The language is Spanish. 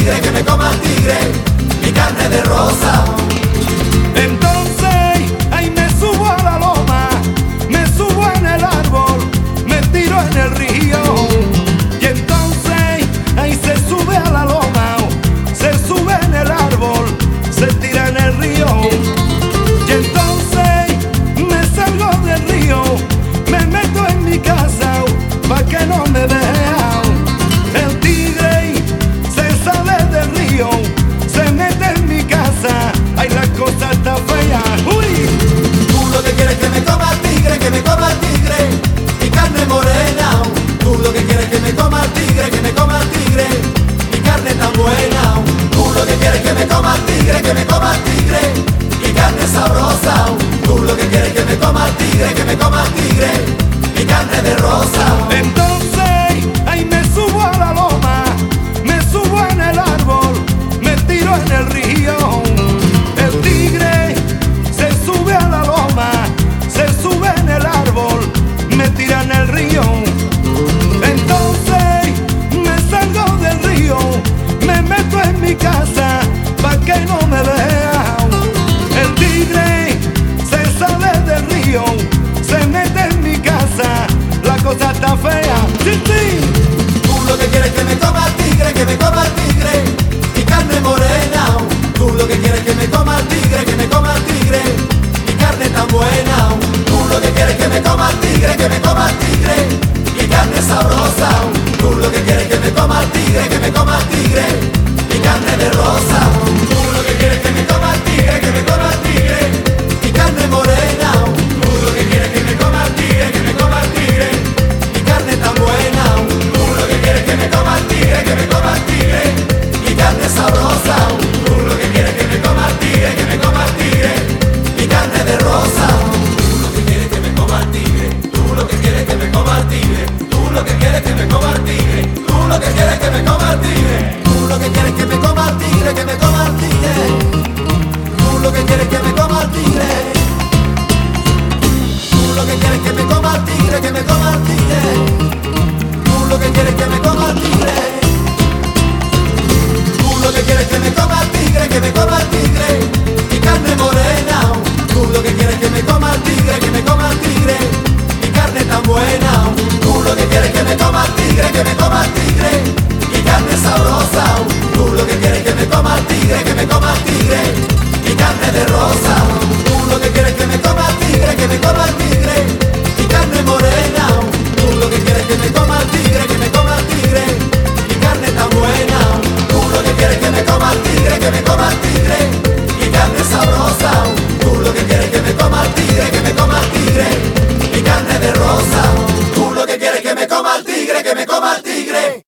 tigre, que me coma el tigre, mi carne de rosa. Entonces, ahí me subo a la loma, me subo en el árbol, me tiro en el río. Y entonces, ahí se sube a la loma, se sube en el árbol, se tira en el río. Y entonces, me salgo del río, me meto en mi casa, pa' que no me vean. El tigre se sale del río, se mete en mi casa, ay, la cosa está fea. ¡Uy! Tú lo que quieres que me coma el tigre, que me coma el tigre, mi carne morena. Tú lo que quieres que me coma el tigre, que me coma el tigre, mi carne tan buena. Tú lo que quieres que me coma el tigre, que me coma el tigre, mi carne sabrosa. Tú lo que quieres que me coma el tigre, que me coma el tigre, mi carne de rosa. Entonces, ahí me subo a la loma, me subo en el árbol, me tiro en el río. El tigre se sube a la loma, se sube en el árbol, me tira en el río. Entonces, me salgo del río, me meto en mi casa, pa' que no me vean. El tigre se sale del río, se mete en mi casa, la cosa está fea. ¡Sí, sí! Tú lo que quieres que me coma el tigre, que me coma el tigre, mi carne morena. Tú lo que quieres que me coma el tigre, que me coma el tigre, mi carne tan buena. Tú lo que quieres que me coma el tigre, que me coma el tigre, mi carne sabrosa. Tú lo que quieres que me coma el tigre, que me coma el tigre, mi carne de rosa. Tú lo que quieres que me coma el tigre, que me coma el tigre, mi carne morena. Tú lo que quieres que me coma el tigre, que me coma el tigre, mi carne tan buena. Tú lo que quieres que me coma el tigre, que me coma el tigre, mi carne sabrosa. Tú lo que quieres que me coma el tigre, que me coma el tigre, mi carne de rosa. Tú lo que quieres que me coma el tigre, tú lo que quieres que me coma el tigre, tú lo que quieres que me coma el tigre, tú lo que quieres que me coma el tigre, tú lo que quieres que me coma el tigre, que me coma el tigre, tú lo que quieres que me coma el tigre, tú lo que quieres que me coma el tigre, que me coma el tigre, tú lo que quieres que me coma el tigre, tú lo que quieres que me coma el tigre, que me coma el tigre, mi carne morena. Tú lo que quieres que me coma el tigre, que me coma el tigre, mi carne tan buena. Tú lo que quieres que me coma el tigre, que me coma el tigre, mi carne sabrosa. Tú lo que quieres que me coma el tigre, que me coma el tigre, mi carne de rosa. Tú lo que quieres que me coma el tigre, que me coma el tigre, mi carne morena. Tú lo que quieres que me coma el tigre, que me coma el tigre, mi carne tan buena. Tú lo que quieres que me coma el tigre, que me coma el tigre, mi carne sabrosa. Tú lo que quieres que me coma el tigre, que me coma el tigre, mi carne de rosa. Tú lo que quieres que me coma el tigre, que me coma el tigre.